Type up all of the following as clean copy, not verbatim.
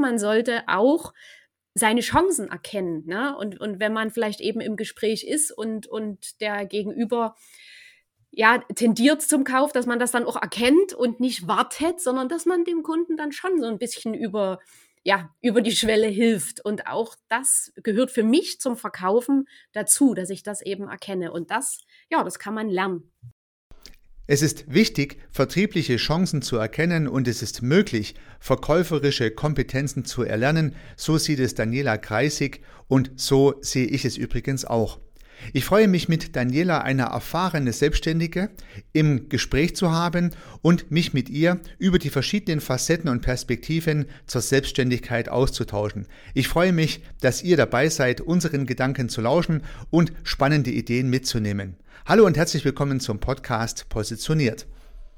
man sollte auch seine Chancen erkennen, ne? Und wenn man vielleicht eben im Gespräch ist und der Gegenüber ja tendiert zum Kauf, dass man das dann auch erkennt und nicht wartet, sondern dass man dem Kunden dann schon so ein bisschen über die Schwelle hilft. Und auch das gehört für mich zum Verkaufen dazu, dass ich das eben erkenne. Und das kann man lernen. Es ist wichtig, vertriebliche Chancen zu erkennen und es ist möglich, verkäuferische Kompetenzen zu erlernen. So sieht es Daniela Kreisig und so sehe ich es übrigens auch. Ich freue mich, mit Daniela, eine erfahrene Selbstständige, im Gespräch zu haben und mich mit ihr über die verschiedenen Facetten und Perspektiven zur Selbstständigkeit auszutauschen. Ich freue mich, dass ihr dabei seid, unseren Gedanken zu lauschen und spannende Ideen mitzunehmen. Hallo und herzlich willkommen zum Podcast Positioniert.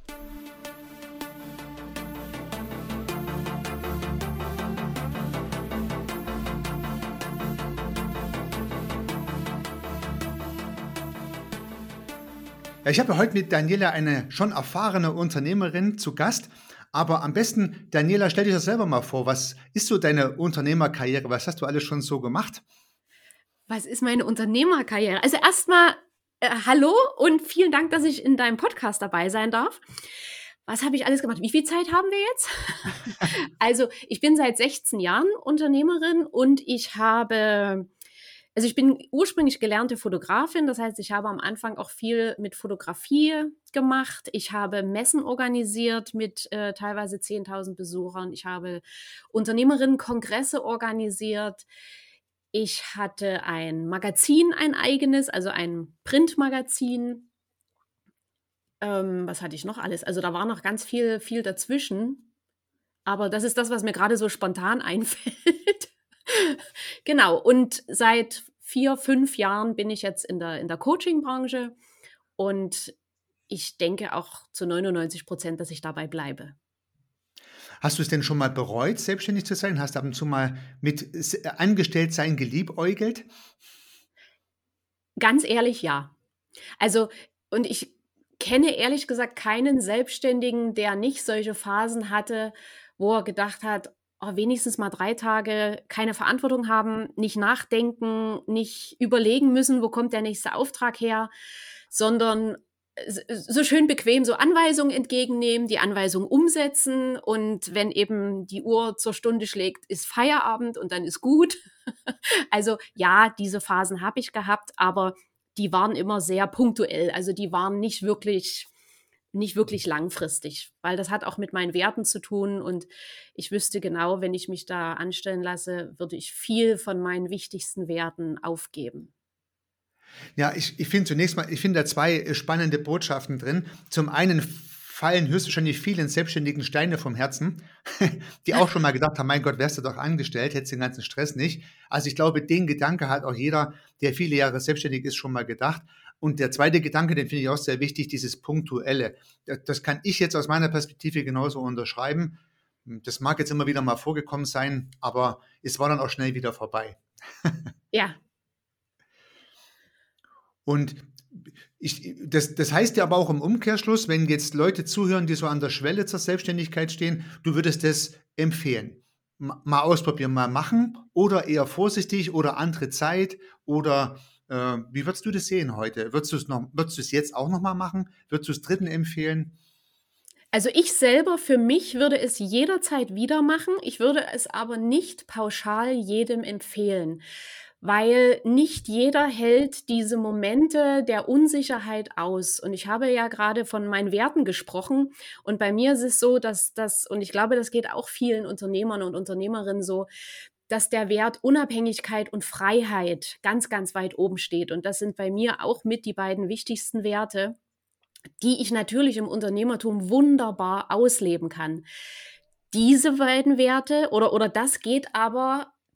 Ich habe heute mit Daniela eine schon erfahrene Unternehmerin zu Gast, aber am besten, Daniela, stell dich das selber mal vor. Was ist so deine Unternehmerkarriere? Was hast du alles schon so gemacht? Was ist meine Unternehmerkarriere? Also erstmal hallo und vielen Dank, dass ich in deinem Podcast dabei sein darf. Was habe ich alles gemacht? Wie viel Zeit haben wir jetzt? Also ich bin seit 16 Jahren Unternehmerin und ich bin ursprünglich gelernte Fotografin, das heißt, ich habe am Anfang auch viel mit Fotografie gemacht. Ich habe Messen organisiert mit teilweise 10.000 Besuchern. Ich habe Unternehmerinnenkongresse organisiert. Ich hatte ein Magazin, ein eigenes, also ein Printmagazin. Was hatte ich noch alles? Also da war noch ganz viel dazwischen. Aber das ist das, was mir gerade so spontan einfällt. Genau, und seit 4, 5 Jahren bin ich jetzt in der Coaching-Branche und ich denke auch zu 99%, dass ich dabei bleibe. Hast du es denn schon mal bereut, selbstständig zu sein? Hast du ab und zu mal mit Angestelltsein geliebäugelt? Ganz ehrlich, ja. Also, und ich kenne ehrlich gesagt keinen Selbstständigen, der nicht solche Phasen hatte, wo er gedacht hat, oh, wenigstens mal 3 Tage keine Verantwortung haben, nicht nachdenken, nicht überlegen müssen, wo kommt der nächste Auftrag her, sondern so schön bequem so Anweisungen entgegennehmen, die Anweisungen umsetzen und wenn eben die Uhr zur Stunde schlägt, ist Feierabend und dann ist gut. Also ja, diese Phasen habe ich gehabt, aber die waren immer sehr punktuell. Also die waren nicht wirklich langfristig, weil das hat auch mit meinen Werten zu tun und ich wüsste genau, wenn ich mich da anstellen lasse, würde ich viel von meinen wichtigsten Werten aufgeben. Ja, ich finde ich finde da zwei spannende Botschaften drin. Zum einen fallen höchstwahrscheinlich vielen Selbstständigen Steine vom Herzen, die auch schon mal gedacht haben, mein Gott, wärst du doch angestellt, hättest den ganzen Stress nicht. Also ich glaube, den Gedanke hat auch jeder, der viele Jahre selbstständig ist, schon mal gedacht. Und der zweite Gedanke, den finde ich auch sehr wichtig, dieses Punktuelle. Das kann ich jetzt aus meiner Perspektive genauso unterschreiben. Das mag jetzt immer wieder mal vorgekommen sein, aber es war dann auch schnell wieder vorbei. Ja. Und das heißt ja aber auch im Umkehrschluss, wenn jetzt Leute zuhören, die so an der Schwelle zur Selbstständigkeit stehen, du würdest das empfehlen. Mal ausprobieren, mal machen oder eher vorsichtig oder andere Zeit oder wie würdest du das sehen heute? Würdest du es jetzt auch nochmal machen? Würdest du es Dritten empfehlen? Also ich selber für mich würde es jederzeit wieder machen. Ich würde es aber nicht pauschal jedem empfehlen, weil nicht jeder hält diese Momente der Unsicherheit aus. Und ich habe ja gerade von meinen Werten gesprochen. Und bei mir ist es so, dass und ich glaube, das geht auch vielen Unternehmern und Unternehmerinnen so, dass der Wert Unabhängigkeit und Freiheit ganz, ganz weit oben steht. Und das sind bei mir auch mit die beiden wichtigsten Werte, die ich natürlich im Unternehmertum wunderbar ausleben kann. Diese beiden Werte oder das geht aber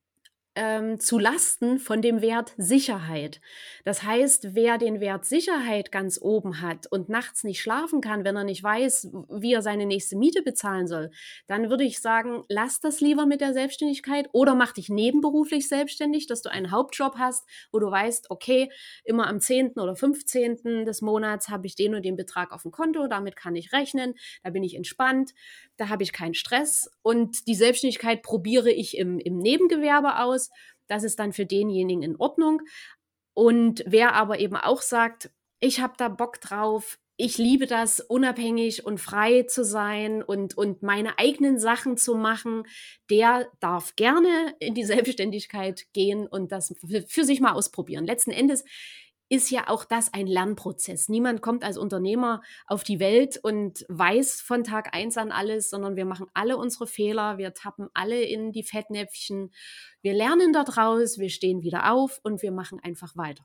zu Lasten von dem Wert Sicherheit. Das heißt, wer den Wert Sicherheit ganz oben hat und nachts nicht schlafen kann, wenn er nicht weiß, wie er seine nächste Miete bezahlen soll, dann würde ich sagen, lass das lieber mit der Selbstständigkeit oder mach dich nebenberuflich selbstständig, dass du einen Hauptjob hast, wo du weißt, okay, immer am 10. oder 15. des Monats habe ich den und den Betrag auf dem Konto, damit kann ich rechnen, da bin ich entspannt, da habe ich keinen Stress und die Selbstständigkeit probiere ich im Nebengewerbe aus. Das ist dann für denjenigen in Ordnung. Und wer aber eben auch sagt, ich habe da Bock drauf, ich liebe das, unabhängig und frei zu sein und meine eigenen Sachen zu machen, der darf gerne in die Selbstständigkeit gehen und das für sich mal ausprobieren. Letzten Endes ist ja auch das ein Lernprozess. Niemand kommt als Unternehmer auf die Welt und weiß von Tag eins an alles, sondern wir machen alle unsere Fehler, wir tappen alle in die Fettnäpfchen, wir lernen daraus, wir stehen wieder auf und wir machen einfach weiter.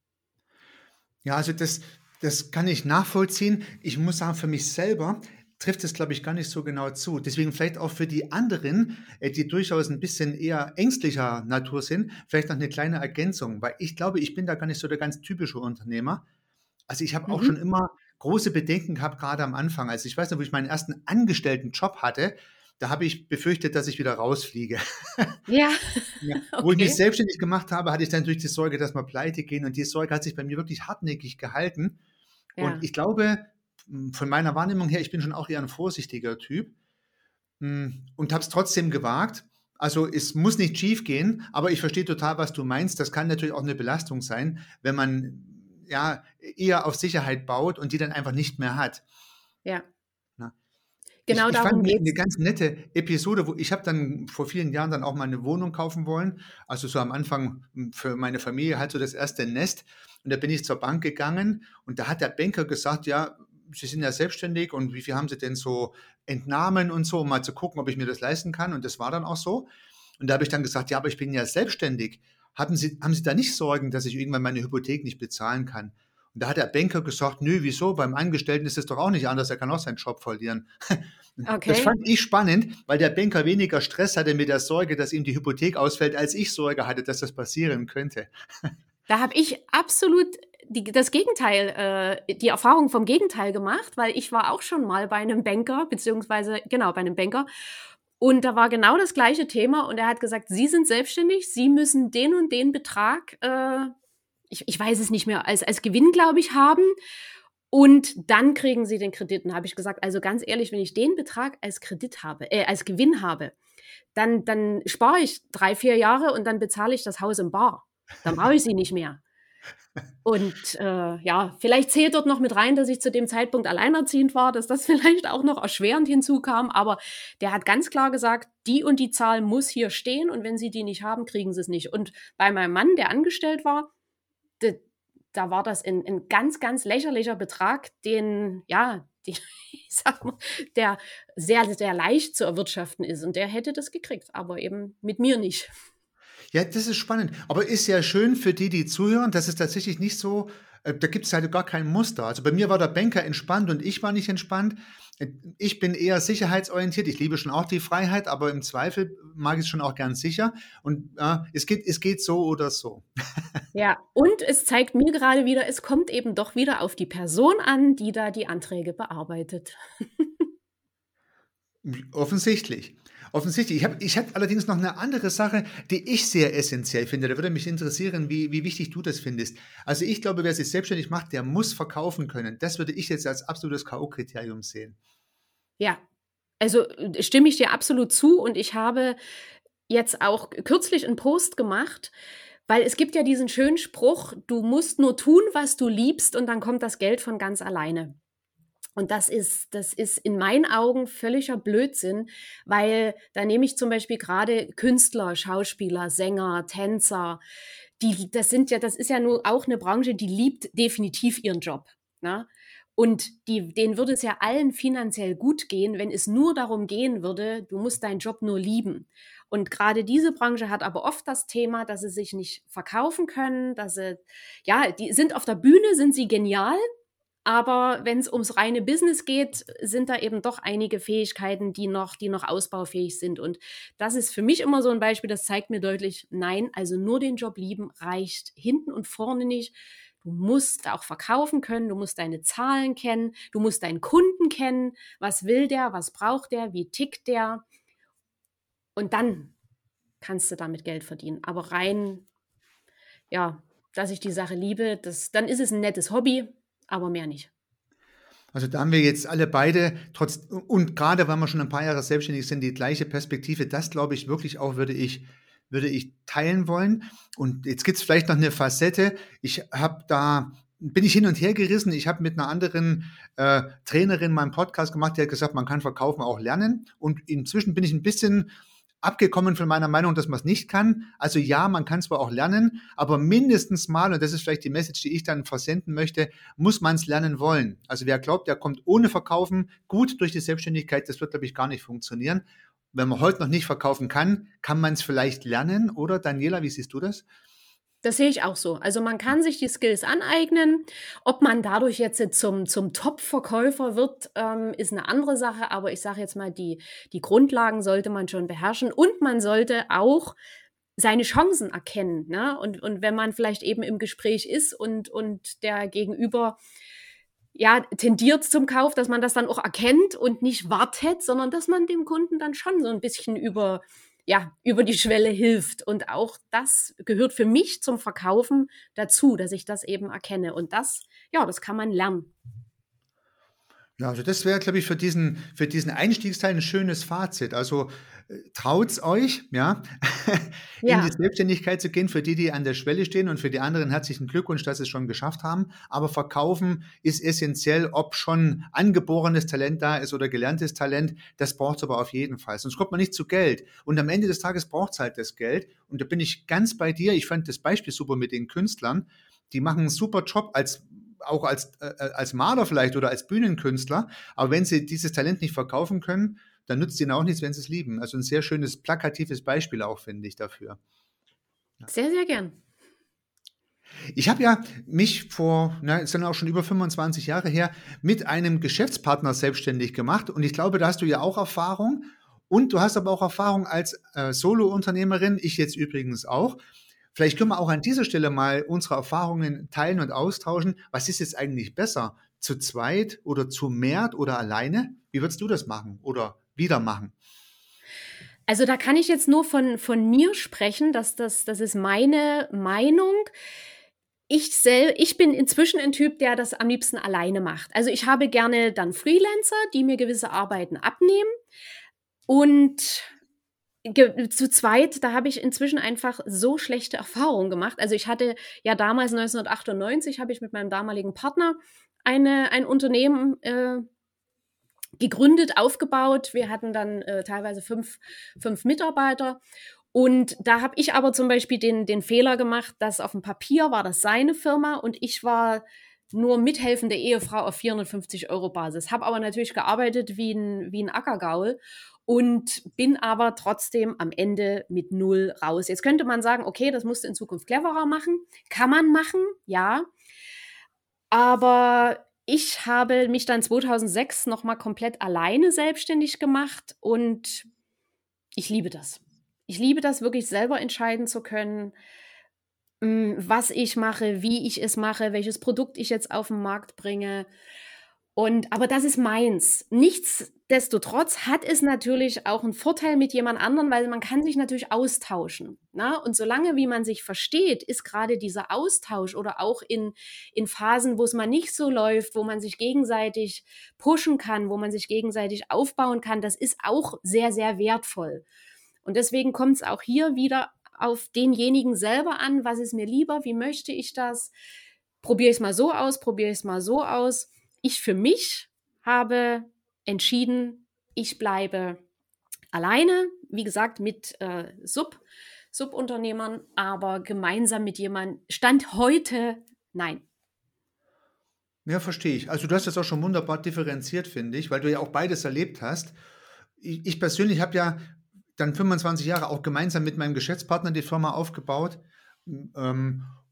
Ja, also das kann ich nachvollziehen. Ich muss sagen, für mich selber trifft es, glaube ich, gar nicht so genau zu. Deswegen vielleicht auch für die anderen, die durchaus ein bisschen eher ängstlicher Natur sind, vielleicht noch eine kleine Ergänzung, weil ich glaube, ich bin da gar nicht so der ganz typische Unternehmer. Also ich habe auch schon Mhm. immer große Bedenken gehabt, gerade am Anfang. Also ich weiß noch, wo ich meinen ersten angestellten Job hatte, da habe ich befürchtet, dass ich wieder rausfliege. Ja, Ja, wo ich mich okay. selbstständig gemacht habe, hatte ich dann natürlich die Sorge, dass wir pleite gehen und die Sorge hat sich bei mir wirklich hartnäckig gehalten. Und Ja, ich glaube, von meiner Wahrnehmung her, ich bin schon auch eher ein vorsichtiger Typ, und habe es trotzdem gewagt. Also es muss nicht schief gehen, aber ich verstehe total, was du meinst. Das kann natürlich auch eine Belastung sein, wenn man ja eher auf Sicherheit baut und die dann einfach nicht mehr hat. ja. Ne? Ich Genau ich fand darum 'ne geht's. ganz nette Episode, wo ich habe dann vor vielen Jahren dann auch mal 'ne Wohnung kaufen wollen. Also, so am Anfang, für meine Familie halt so das erste Nest. Und da bin ich zur Bank gegangen und da hat der Banker gesagt: „Ja, Sie sind ja selbstständig und wie viel haben Sie denn so Entnahmen und so, um mal zu gucken, ob ich mir das leisten kann?“ Und das war dann auch so. Und da habe ich dann gesagt: „Ja, aber ich bin ja selbstständig. Haben Sie da nicht Sorgen, dass ich irgendwann meine Hypothek nicht bezahlen kann?“ Und da hat der Banker gesagt: „Nö, wieso? Beim Angestellten ist es doch auch nicht anders, er kann auch seinen Job verlieren.“ Das Okay. fand ich spannend, weil der Banker weniger Stress hatte mit der Sorge, dass ihm die Hypothek ausfällt, als ich Sorge hatte, dass das passieren könnte. Da habe ich absolut das Gegenteil, die Erfahrung vom Gegenteil gemacht, weil ich war auch schon mal bei einem Banker, beziehungsweise genau bei einem Banker. Und da war genau das gleiche Thema und er hat gesagt, Sie sind selbstständig, Sie müssen den und den Betrag, ich weiß es nicht mehr, als Gewinn, glaube ich, haben. Und dann kriegen Sie den Kredit. Und da habe ich gesagt, also ganz ehrlich, wenn ich den Betrag als Kredit habe, als Gewinn habe, dann spare ich 3, 4 Jahre und dann bezahle ich das Haus im Bar. Dann brauche ich sie nicht mehr. Und ja, vielleicht zählt dort noch mit rein, dass ich zu dem Zeitpunkt alleinerziehend war, dass das vielleicht auch noch erschwerend hinzukam. Aber der hat ganz klar gesagt, die und die Zahl muss hier stehen und wenn Sie die nicht haben, kriegen Sie es nicht. Und bei meinem Mann, der angestellt war, de, da war das ein ganz, ganz lächerlicher Betrag, den, ja, ich sag mal, der sehr, sehr leicht zu erwirtschaften ist. Und der hätte das gekriegt, aber eben mit mir nicht. Ja, das ist spannend. Aber ist ja schön für die, die zuhören, dass es tatsächlich nicht so, da gibt es halt gar kein Muster. Also bei mir war der Banker entspannt und ich war nicht entspannt. Ich bin eher sicherheitsorientiert. Ich liebe schon auch die Freiheit, aber im Zweifel mag ich es schon auch gern sicher. Und es geht so oder so. Ja, und es zeigt mir gerade wieder, es kommt eben doch wieder auf die Person an, die da die Anträge bearbeitet. Offensichtlich. Offensichtlich. Ich habe allerdings noch eine andere Sache, die ich sehr essentiell finde. Da würde mich interessieren, wie wichtig du das findest. Also ich glaube, wer sich selbstständig macht, der muss verkaufen können. Das würde ich jetzt als absolutes K.O.-Kriterium sehen. Ja, also stimme ich dir absolut zu und ich habe jetzt auch kürzlich einen Post gemacht, weil es gibt ja diesen schönen Spruch, du musst nur tun, was du liebst und dann kommt das Geld von ganz alleine. Und das ist in meinen Augen völliger Blödsinn, weil da nehme ich zum Beispiel gerade Künstler, Schauspieler, Sänger, Tänzer, das ist ja nur auch eine Branche, die liebt definitiv ihren Job, ne? Und denen würde es ja allen finanziell gut gehen, wenn es nur darum gehen würde, du musst deinen Job nur lieben. Und gerade diese Branche hat aber oft das Thema, dass sie sich nicht verkaufen können, dass sie, ja, die sind auf der Bühne, sind sie genial, Aber wenn es ums reine Business geht, sind da eben doch einige Fähigkeiten, die noch ausbaufähig sind. Und das ist für mich immer so ein Beispiel, das zeigt mir deutlich, nein, also nur den Job lieben reicht hinten und vorne nicht. Du musst auch verkaufen können, du musst deine Zahlen kennen, du musst deinen Kunden kennen. Was will der, was braucht der, wie tickt der? Und dann kannst du damit Geld verdienen. Aber rein, ja, dass ich die Sache liebe, dann ist es ein nettes Hobby, aber mehr nicht. Also da haben wir jetzt alle beide, und gerade weil wir schon ein paar Jahre selbstständig sind, die gleiche Perspektive. Das glaube ich wirklich auch, würde ich teilen wollen. Und jetzt gibt es vielleicht noch eine Facette. Bin ich hin und her gerissen. Ich habe mit einer anderen Trainerin mal einen Podcast gemacht, die hat gesagt, man kann Verkaufen auch lernen. Und inzwischen bin ich ein bisschen abgekommen von meiner Meinung, dass man es nicht kann. Also ja, man kann zwar auch lernen, aber mindestens mal, und das ist vielleicht die Message, die ich dann versenden möchte, muss man es lernen wollen. Also wer glaubt, der kommt ohne Verkaufen gut durch die Selbstständigkeit, das wird, glaube ich, gar nicht funktionieren. Wenn man heute noch nicht verkaufen kann, kann man es vielleicht lernen, oder? Daniela, wie siehst du das? Das sehe ich auch so. Also man kann sich die Skills aneignen. Ob man dadurch jetzt zum Top-Verkäufer wird, ist eine andere Sache. Aber ich sage jetzt mal, die Grundlagen sollte man schon beherrschen. Und man sollte auch seine Chancen erkennen. Ne? Und wenn man vielleicht eben im Gespräch ist und der Gegenüber ja, tendiert zum Kauf, dass man das dann auch erkennt und nicht wartet, sondern dass man dem Kunden dann schon so ein bisschen über die Schwelle hilft. Und auch das gehört für mich zum Verkaufen dazu, dass ich das eben erkenne. Und das kann man lernen. Ja, also das wäre, glaube ich, für diesen Einstiegsteil ein schönes Fazit. Also traut's euch, ja, in die Ja, Selbstständigkeit zu gehen, für die, die an der Schwelle stehen, und für die anderen herzlichen Glückwunsch, dass sie es schon geschafft haben. Aber Verkaufen ist essentiell, ob schon angeborenes Talent da ist oder gelerntes Talent. Das braucht es aber auf jeden Fall. Sonst kommt man nicht zu Geld. Und am Ende des Tages braucht es halt das Geld. Und da bin ich ganz bei dir. Ich fand das Beispiel super mit den Künstlern. Die machen einen super Job als Maler vielleicht oder als Bühnenkünstler, aber wenn sie dieses Talent nicht verkaufen können, dann nützt es ihnen auch nichts, wenn sie es lieben. Also ein sehr schönes, plakatives Beispiel auch, finde ich, dafür. sehr, sehr gern. Ich habe ja mich es sind auch schon über 25 Jahre her, mit einem Geschäftspartner selbstständig gemacht, und ich glaube, da hast du ja auch Erfahrung, und du hast aber auch Erfahrung als Solo-Unternehmerin, ich jetzt übrigens auch. Vielleicht können wir auch an dieser Stelle mal unsere Erfahrungen teilen und austauschen. Was ist jetzt eigentlich besser? Zu zweit oder zu mehrt oder alleine? Wie würdest du das machen oder wieder machen? Also da kann ich jetzt nur von mir sprechen, das ist meine Meinung. Ich bin inzwischen ein Typ, der das am liebsten alleine macht. Also ich habe gerne dann Freelancer, die mir gewisse Arbeiten abnehmen. Und zu zweit, da habe ich inzwischen einfach so schlechte Erfahrungen gemacht. Also ich hatte ja damals 1998, habe ich mit meinem damaligen Partner ein Unternehmen gegründet, aufgebaut. Wir hatten dann teilweise fünf Mitarbeiter. Und da habe ich aber zum Beispiel den Fehler gemacht, dass auf dem Papier war das seine Firma und ich war nur mithelfende Ehefrau auf 450 € Basis. Habe aber natürlich gearbeitet wie ein Ackergaul und bin aber trotzdem am Ende mit null raus. Jetzt könnte man sagen, okay, das musst du in Zukunft cleverer machen. Kann man machen, ja. Aber ich habe mich dann 2006 noch mal komplett alleine selbstständig gemacht und ich liebe das. Ich liebe das, wirklich selber entscheiden zu können, was ich mache, wie ich es mache, welches Produkt ich jetzt auf den Markt bringe. Aber das ist meins. Nichtsdestotrotz hat es natürlich auch einen Vorteil mit jemand anderem, weil man kann sich natürlich austauschen. Ne? Und solange wie man sich versteht, ist gerade dieser Austausch oder auch in Phasen, wo es mal nicht so läuft, wo man sich gegenseitig pushen kann, wo man sich gegenseitig aufbauen kann, das ist auch sehr, sehr wertvoll. Und deswegen kommt es auch hier wieder auf denjenigen selber an, was ist mir lieber, wie möchte ich das? Probiere ich es mal so aus, probiere ich es mal so aus. Ich für mich habe entschieden, ich bleibe alleine, wie gesagt, mit Subunternehmern, aber gemeinsam mit jemandem. Stand heute, nein. Ja, verstehe ich. Also du hast das auch schon wunderbar differenziert, finde ich, weil du ja auch beides erlebt hast. Ich persönlich habe ja dann 25 Jahre auch gemeinsam mit meinem Geschäftspartner die Firma aufgebaut.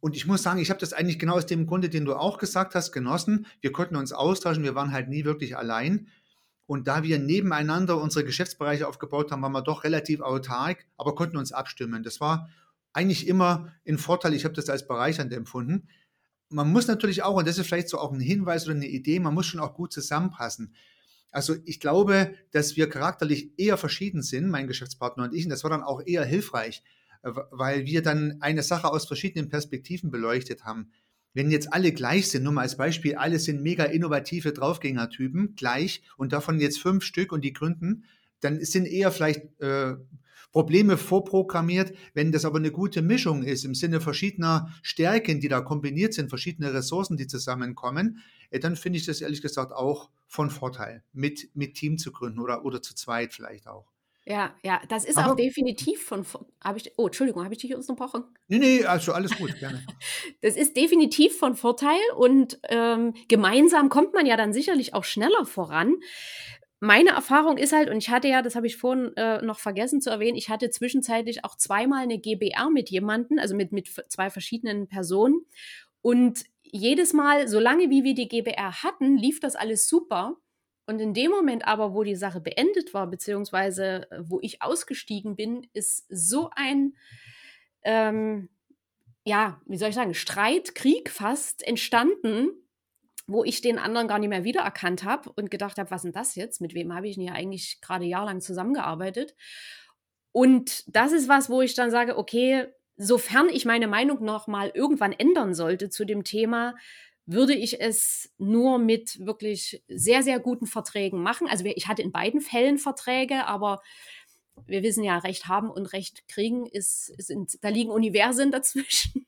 Und ich muss sagen, ich habe das eigentlich genau aus dem Grunde, den du auch gesagt hast, genossen. Wir konnten uns austauschen, wir waren halt nie wirklich allein. Und da wir nebeneinander unsere Geschäftsbereiche aufgebaut haben, waren wir doch relativ autark, aber konnten uns abstimmen. Das war eigentlich immer ein Vorteil. Ich habe das als bereichernd empfunden. Man muss natürlich auch, und das ist vielleicht so auch ein Hinweis oder eine Idee, man muss schon auch gut zusammenpassen. Also ich glaube, dass wir charakterlich eher verschieden sind, mein Geschäftspartner und ich, und das war dann auch eher hilfreich, weil wir dann eine Sache aus verschiedenen Perspektiven beleuchtet haben. Wenn jetzt alle gleich sind, nur mal als Beispiel, alle sind mega innovative Draufgängertypen gleich und davon jetzt 5 Stück und die gründen, dann sind eher vielleicht Probleme vorprogrammiert. Wenn das aber eine gute Mischung ist, im Sinne verschiedener Stärken, die da kombiniert sind, verschiedene Ressourcen, die zusammenkommen, dann finde ich das ehrlich gesagt auch von Vorteil, mit Team zu gründen oder zu zweit vielleicht auch. Ja, ja, das ist auch Aber, definitiv Entschuldigung, habe ich dich unterbrochen? nee, also alles gut, gerne. Das ist definitiv von Vorteil und, gemeinsam kommt man ja dann sicherlich auch schneller voran. Meine Erfahrung ist halt, und ich hatte ja, das habe ich vorhin, noch vergessen zu erwähnen, ich hatte zwischenzeitlich auch zweimal eine GbR mit jemandem, also mit 2 verschiedenen Personen. Und jedes Mal, solange wie wir die GbR hatten, lief das alles super. Und in dem Moment aber, wo die Sache beendet war, beziehungsweise wo ich ausgestiegen bin, ist so ein, ähm, ja, wie soll ich sagen, Streit, Krieg fast entstanden, wo ich den anderen gar nicht mehr wiedererkannt habe und gedacht habe, was ist denn das jetzt? Mit wem habe ich denn hier eigentlich gerade jahrelang zusammengearbeitet? Und das ist was, wo ich dann sage, okay, sofern ich meine Meinung noch mal irgendwann ändern sollte zu dem Thema, würde ich es nur mit wirklich sehr, sehr guten Verträgen machen. Also ich hatte in beiden Fällen Verträge, aber wir wissen ja, Recht haben und Recht kriegen da liegen Universen dazwischen.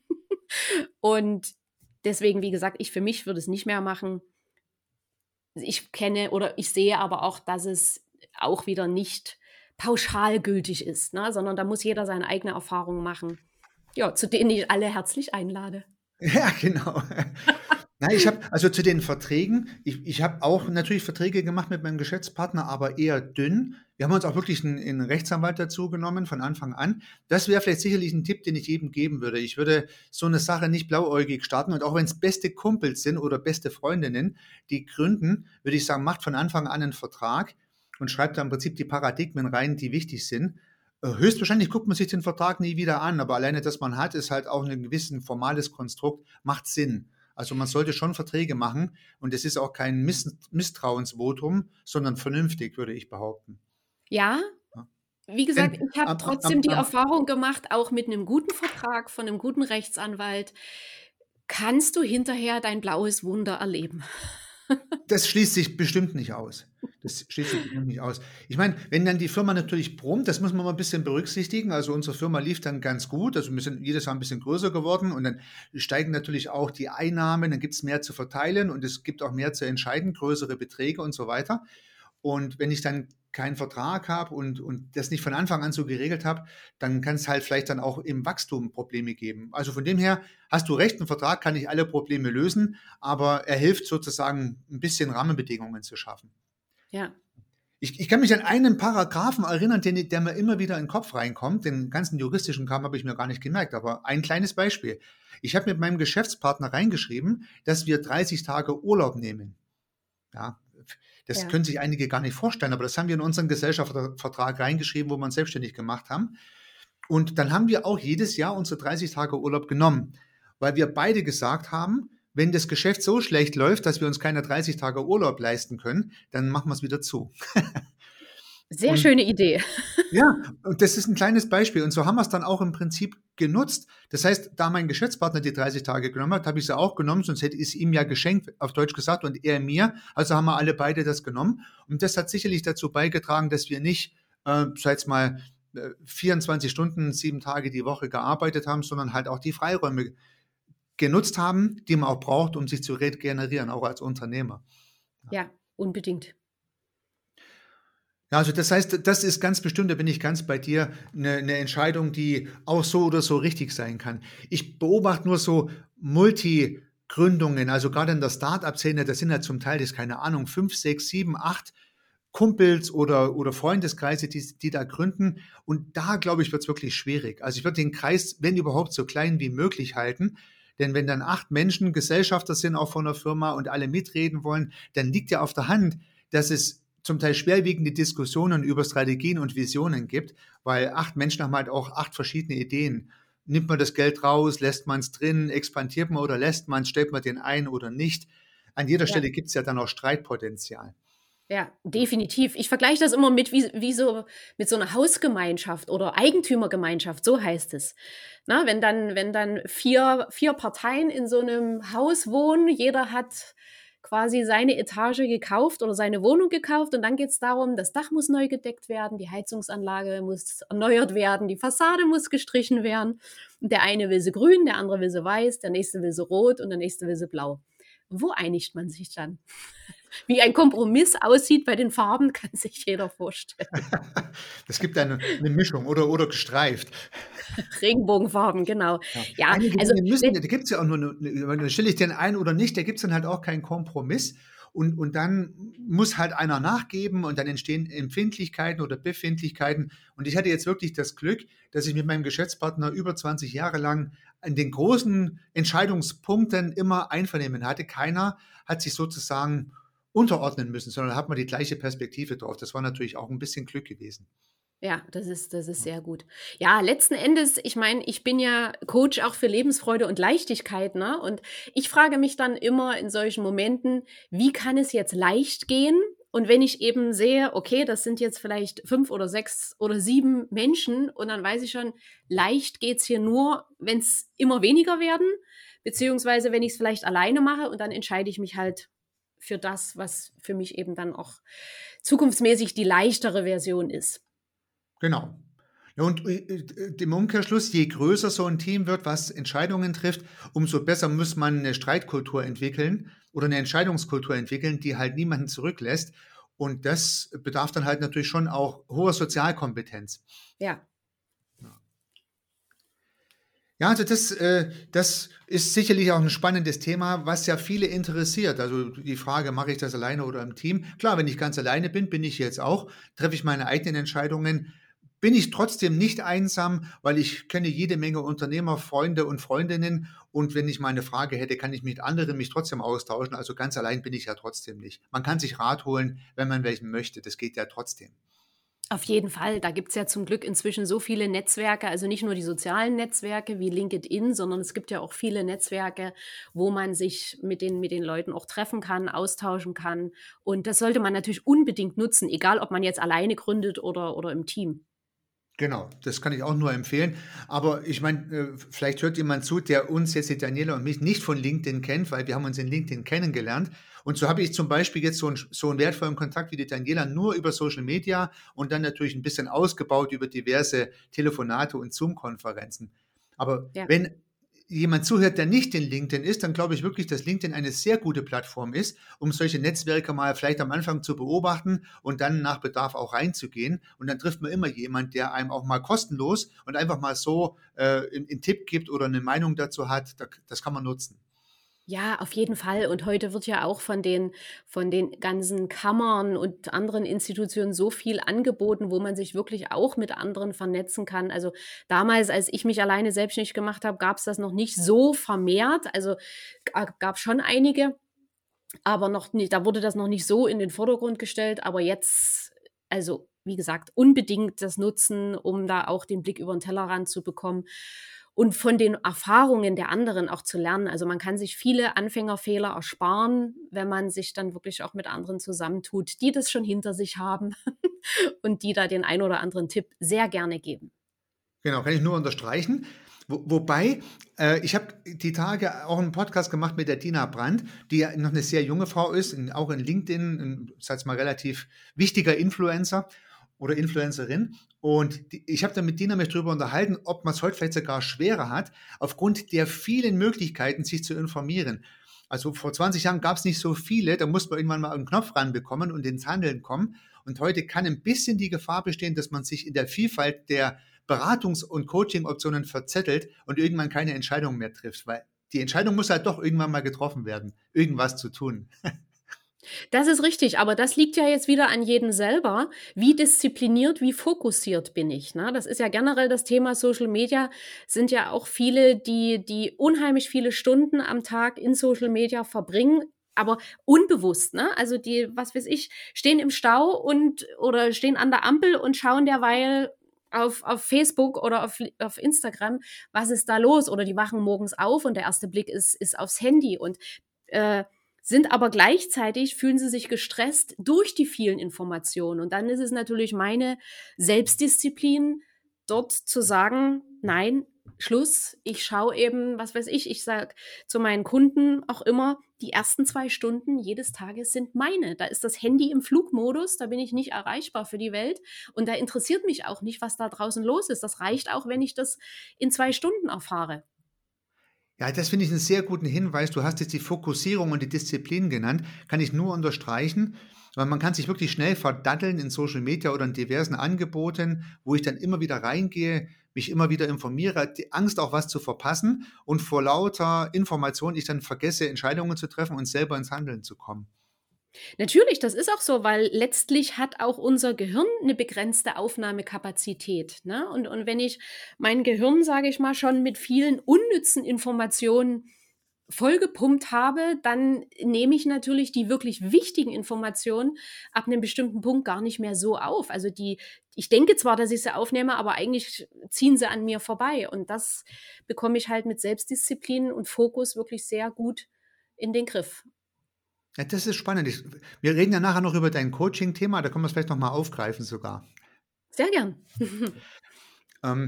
Und deswegen, wie gesagt, ich für mich würde es nicht mehr machen. Ich kenne oder ich sehe aber auch, dass es auch wieder nicht pauschal gültig ist, ne? Sondern da muss jeder seine eigene Erfahrung machen. Ja, zu denen ich alle herzlich einlade. Ja, genau. Nein, ich habe also zu den Verträgen, ich habe auch natürlich Verträge gemacht mit meinem Geschäftspartner, aber eher dünn. Wir haben uns auch wirklich einen Rechtsanwalt dazu genommen von Anfang an. Das wäre vielleicht sicherlich ein Tipp, den ich jedem geben würde. Ich würde so eine Sache nicht blauäugig starten und auch wenn es beste Kumpels sind oder beste Freundinnen, die gründen, würde ich sagen, macht von Anfang an einen Vertrag und schreibt da im Prinzip die Paradigmen rein, die wichtig sind. Höchstwahrscheinlich guckt man sich den Vertrag nie wieder an, aber alleine, dass man hat, ist halt auch ein gewisses formales Konstrukt, macht Sinn. Also man sollte schon Verträge machen und es ist auch kein Misstrauensvotum, sondern vernünftig, würde ich behaupten. Ja, Ja. wie gesagt, Denn ich habe trotzdem die Erfahrung gemacht, auch mit einem guten Vertrag von einem guten Rechtsanwalt kannst du hinterher dein blaues Wunder erleben. das schließt sich bestimmt nicht aus. Das schließt sich bestimmt nicht aus. Ich meine, wenn dann die Firma natürlich brummt, das muss man mal ein bisschen berücksichtigen. Also unsere Firma lief dann ganz gut. Also wir sind jedes Jahr ein bisschen größer geworden und dann steigen natürlich auch die Einnahmen, dann gibt es mehr zu verteilen und es gibt auch mehr zu entscheiden, größere Beträge und so weiter. Und wenn ich dann keinen Vertrag habe und das nicht von Anfang an so geregelt habe, dann kann es halt vielleicht dann auch im Wachstum Probleme geben. Also von dem her hast du recht, ein Vertrag kann nicht alle Probleme lösen, aber er hilft sozusagen ein bisschen Rahmenbedingungen zu schaffen. Ja. Ich kann mich an einen Paragraphen erinnern, der mir immer wieder in den Kopf reinkommt. Den ganzen juristischen Kram habe ich mir gar nicht gemerkt, aber ein kleines Beispiel. Ich habe mit meinem Geschäftspartner reingeschrieben, dass wir 30 Tage Urlaub nehmen. Ja, das Ja. können sich einige gar nicht vorstellen, aber das haben wir in unseren Gesellschaftsvertrag reingeschrieben, wo wir uns selbstständig gemacht haben. Und dann haben wir auch jedes Jahr unsere 30 Tage Urlaub genommen, weil wir beide gesagt haben, wenn das Geschäft so schlecht läuft, dass wir uns keine 30 Tage Urlaub leisten können, dann machen wir es wieder zu. Sehr Und schöne Idee. ja, und das ist ein kleines Beispiel. Und so haben wir es dann auch im Prinzip genutzt. Das heißt, da mein Geschäftspartner die 30 Tage genommen hat, habe ich sie auch genommen, sonst hätte ich es ihm ja geschenkt, auf Deutsch gesagt, und er mir. Also haben wir alle beide das genommen. Und das hat sicherlich dazu beigetragen, dass wir nicht, sag mal, 24 Stunden, 7 Tage die Woche gearbeitet haben, sondern halt auch die Freiräume genutzt haben, die man auch braucht, um sich zu regenerieren, auch als Unternehmer. Ja, unbedingt. Ja, also das heißt, das ist ganz bestimmt, da bin ich ganz bei dir, eine Entscheidung, die auch so oder so richtig sein kann. Ich beobachte nur so Multi-Gründungen, also gerade in der Start-up-Szene, das sind ja zum Teil, das ist keine Ahnung, 5, 6, 7, 8 Kumpels oder Freundeskreise, die da gründen. Und da, glaube ich, wird es wirklich schwierig. Also ich würde den Kreis, wenn überhaupt, so klein wie möglich halten, Denn wenn dann 8 Menschen Gesellschafter sind auch von der Firma und alle mitreden wollen, dann liegt ja auf der Hand, dass es zum Teil schwerwiegende Diskussionen über Strategien und Visionen gibt, weil 8 Menschen haben halt auch 8 verschiedene Ideen. Nimmt man das Geld raus, lässt man es drin, expandiert man oder lässt man es, stellt man den ein oder nicht? An jeder Ja. Stelle gibt es ja dann auch Streitpotenzial. Ja, definitiv. Ich vergleiche das immer mit wie so mit so einer Hausgemeinschaft oder Eigentümergemeinschaft, so heißt es. Na, wenn dann vier Parteien in so einem Haus wohnen, jeder hat quasi seine Etage gekauft oder seine Wohnung gekauft und dann geht's darum, das Dach muss neu gedeckt werden, die Heizungsanlage muss erneuert werden, die Fassade muss gestrichen werden. Und der eine will sie grün, der andere will sie weiß, der nächste will sie rot und der nächste will sie blau. Wo einigt man sich dann? Wie ein Kompromiss aussieht bei den Farben, kann sich jeder vorstellen. Es gibt eine Mischung oder gestreift. Regenbogenfarben, genau. Ja. Ja, Einige also, Dinge müssen, da gibt es ja auch nur, stelle ich den ein oder nicht, da gibt es dann halt auch keinen Kompromiss. Und dann muss halt einer nachgeben und dann entstehen Empfindlichkeiten oder Befindlichkeiten. Und ich hatte jetzt wirklich das Glück, dass ich mit meinem Geschäftspartner über 20 Jahre lang an den großen Entscheidungspunkten immer Einvernehmen hatte. Keiner hat sich sozusagen unterordnen müssen, sondern hat man die gleiche Perspektive drauf. Das war natürlich auch ein bisschen Glück gewesen. ja, das ist sehr gut. Ja, letzten Endes, ich meine, ich bin ja Coach auch für Lebensfreude und Leichtigkeit, ne? Und ich frage mich dann immer in solchen Momenten, wie kann es jetzt leicht gehen? Und wenn ich eben sehe, okay, das sind jetzt vielleicht 5 oder 6 oder 7 Menschen und dann weiß ich schon, leicht geht's hier nur, wenn es immer weniger werden, beziehungsweise wenn ich es vielleicht alleine mache und dann entscheide ich mich halt für das, was für mich eben dann auch zukunftsmäßig die leichtere Version ist. Genau. Ja, und im Umkehrschluss, je größer so ein Team wird, was Entscheidungen trifft, umso besser muss man eine Streitkultur entwickeln oder eine Entscheidungskultur entwickeln, die halt niemanden zurücklässt. Und das bedarf dann halt natürlich schon auch hoher Sozialkompetenz. Ja. Ja, also das ist sicherlich auch ein spannendes Thema, was ja viele interessiert. Also die Frage, mache ich das alleine oder im Team? Klar, wenn ich ganz alleine bin ich jetzt auch, treffe ich meine eigenen Entscheidungen. Bin ich trotzdem nicht einsam, weil ich kenne jede Menge Unternehmer, Freunde und Freundinnen. Und wenn ich mal eine Frage hätte, kann ich mit anderen mich trotzdem austauschen. Also ganz allein bin ich ja trotzdem nicht. Man kann sich Rat holen, wenn man welchen möchte. Das geht ja trotzdem. Auf jeden Fall. Da gibt's ja zum Glück inzwischen so viele Netzwerke, also nicht nur die sozialen Netzwerke wie LinkedIn, sondern es gibt ja auch viele Netzwerke, wo man sich mit den Leuten auch treffen kann, austauschen kann. Und das sollte man natürlich unbedingt nutzen, egal ob man jetzt alleine gründet oder im Team. Genau, das kann ich auch nur empfehlen. Aber ich meine, vielleicht hört jemand zu, der uns jetzt, die Daniela und mich, nicht von LinkedIn kennt, weil wir haben uns in LinkedIn kennengelernt. Und so habe ich zum Beispiel jetzt so einen wertvollen Kontakt wie die Daniela nur über Social Media und dann natürlich ein bisschen ausgebaut über diverse Telefonate und Zoom-Konferenzen. Aber Ja. wenn jemand zuhört, der nicht in LinkedIn ist, dann glaube ich wirklich, dass LinkedIn eine sehr gute Plattform ist, um solche Netzwerke mal vielleicht am Anfang zu beobachten und dann nach Bedarf auch reinzugehen. Und dann trifft man immer jemand, der einem auch mal kostenlos und einfach mal so einen Tipp gibt oder eine Meinung dazu hat. Das kann man nutzen. Ja, auf jeden Fall. Und heute wird ja auch von den ganzen Kammern und anderen Institutionen so viel angeboten, wo man sich wirklich auch mit anderen vernetzen kann. Also damals, als ich mich alleine selbstständig gemacht habe, gab es das noch nicht so vermehrt. Also gab schon einige, aber noch nicht, da wurde das noch nicht so in den Vordergrund gestellt. Aber jetzt, also wie gesagt, unbedingt das nutzen, um da auch den Blick über den Tellerrand zu bekommen und von den Erfahrungen der anderen auch zu lernen. Also man kann sich viele Anfängerfehler ersparen, wenn man sich dann wirklich auch mit anderen zusammentut, die das schon hinter sich haben und die da den ein oder anderen Tipp sehr gerne geben. Genau, kann ich nur unterstreichen. Wobei, ich habe die Tage auch einen Podcast gemacht mit der Dina Brandt, die ja noch eine sehr junge Frau ist, auch in LinkedIn, sag ich mal, relativ wichtiger Influencer oder Influencerin. Und ich habe dann mit Dina mich darüber unterhalten, ob man es heute vielleicht sogar schwerer hat, aufgrund der vielen Möglichkeiten, sich zu informieren. Also vor 20 Jahren gab es nicht so viele, da musste man irgendwann mal einen Knopf ranbekommen und ins Handeln kommen. Und heute kann ein bisschen die Gefahr bestehen, dass man sich in der Vielfalt der Beratungs- und Coaching-Optionen verzettelt und irgendwann keine Entscheidung mehr trifft, weil die Entscheidung muss halt doch irgendwann mal getroffen werden, irgendwas zu tun. Das ist richtig, aber das liegt ja jetzt wieder an jedem selber. Wie diszipliniert, wie fokussiert bin ich, ne? Das ist ja generell das Thema Social Media, sind ja auch viele, die unheimlich viele Stunden am Tag in Social Media verbringen, aber unbewusst, ne? Also die, was weiß ich, stehen im Stau und oder stehen an der Ampel und schauen derweil auf Facebook oder auf Instagram, was ist da los? Oder die wachen morgens auf und der erste Blick ist aufs Handy und äh, sind aber gleichzeitig, fühlen sie sich gestresst durch die vielen Informationen. Und dann ist es natürlich meine Selbstdisziplin, dort zu sagen, nein, Schluss, ich schaue eben, was weiß ich sage zu meinen Kunden auch immer, die ersten 2 Stunden jedes Tages sind meine. Da ist das Handy im Flugmodus, da bin ich nicht erreichbar für die Welt und da interessiert mich auch nicht, was da draußen los ist. Das reicht auch, wenn ich das in 2 Stunden erfahre. Ja, das finde ich einen sehr guten Hinweis. Du hast jetzt die Fokussierung und die Disziplin genannt. Kann ich nur unterstreichen, weil man kann sich wirklich schnell verdatteln in Social Media oder in diversen Angeboten, wo ich dann immer wieder reingehe, mich immer wieder informiere, die Angst auch was zu verpassen und vor lauter Information ich dann vergesse, Entscheidungen zu treffen und selber ins Handeln zu kommen. Natürlich, das ist auch so, weil letztlich hat auch unser Gehirn eine begrenzte Aufnahmekapazität, ne? Und wenn ich mein Gehirn, sage ich mal, schon mit vielen unnützen Informationen vollgepumpt habe, dann nehme ich natürlich die wirklich wichtigen Informationen ab einem bestimmten Punkt gar nicht mehr so auf. Also ich denke zwar, dass ich sie aufnehme, aber eigentlich ziehen sie an mir vorbei. Und das bekomme ich halt mit Selbstdisziplin und Fokus wirklich sehr gut in den Griff. Ja, das ist spannend. Wir reden ja nachher noch über dein Coaching-Thema, da können wir es vielleicht nochmal aufgreifen sogar. Sehr gern. Ähm,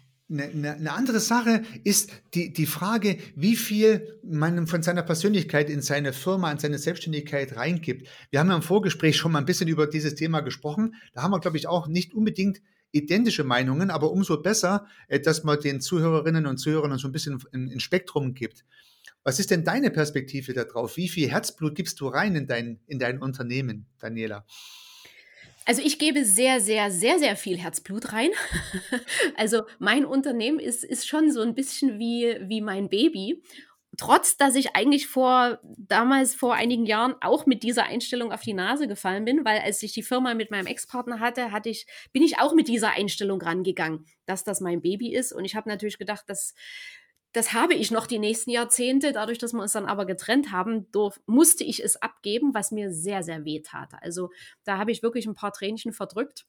'ne andere Sache ist die Frage, wie viel man von seiner Persönlichkeit in seine Firma, in seine Selbstständigkeit reingibt. Wir haben ja im Vorgespräch schon mal ein bisschen über dieses Thema gesprochen. Da haben wir, glaube ich, auch nicht unbedingt identische Meinungen, aber umso besser, dass man den Zuhörerinnen und Zuhörern so ein bisschen 'n Spektrum gibt. Was ist denn deine Perspektive da drauf? Wie viel Herzblut gibst du rein in dein Unternehmen, Daniela? Also, ich gebe sehr, sehr, sehr, sehr viel Herzblut rein. Also, mein Unternehmen ist schon so ein bisschen wie mein Baby. Trotz, dass ich eigentlich damals vor einigen Jahren auch mit dieser Einstellung auf die Nase gefallen bin, weil als ich die Firma mit meinem Ex-Partner bin ich auch mit dieser Einstellung rangegangen, dass das mein Baby ist. Und ich habe natürlich gedacht, das habe ich noch die nächsten Jahrzehnte. Dadurch, dass wir uns dann aber getrennt haben, musste ich es abgeben, was mir sehr, sehr weh tat. Also, da habe ich wirklich ein paar Tränchen verdrückt.